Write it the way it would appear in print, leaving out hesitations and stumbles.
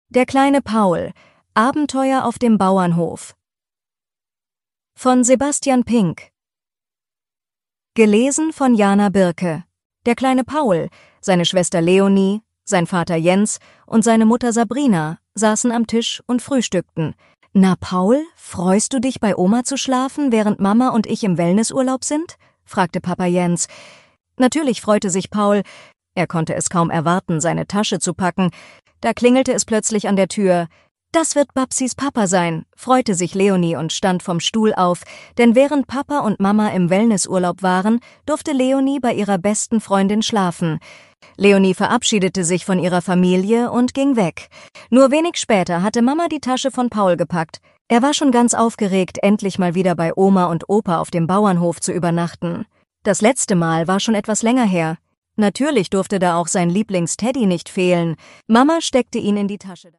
Der kleine Paul. Abenteuer auf dem Bauernhof. Von Sebastian Pink. Gelesen von Jana Birke. Der kleine Paul, seine Schwester Leonie, sein Vater Jens und seine Mutter Sabrina saßen am Tisch und frühstückten. »Na Paul, freust du dich, bei Oma zu schlafen, während Mama und ich im Wellnessurlaub sind?« fragte Papa Jens. Natürlich freute sich Paul. Er konnte es kaum erwarten, seine Tasche zu packen. Da klingelte es plötzlich an der Tür. »Das wird Babsis Papa sein«, freute sich Leonie und stand vom Stuhl auf, denn während Papa und Mama im Wellnessurlaub waren, durfte Leonie bei ihrer besten Freundin schlafen. Leonie verabschiedete sich von ihrer Familie und ging weg. Nur wenig später hatte Mama die Tasche von Paul gepackt. Er war schon ganz aufgeregt, endlich mal wieder bei Oma und Opa auf dem Bauernhof zu übernachten. Das letzte Mal war schon etwas länger her. Natürlich durfte da auch sein Lieblingsteddy nicht fehlen. Mama steckte ihn in die Tasche.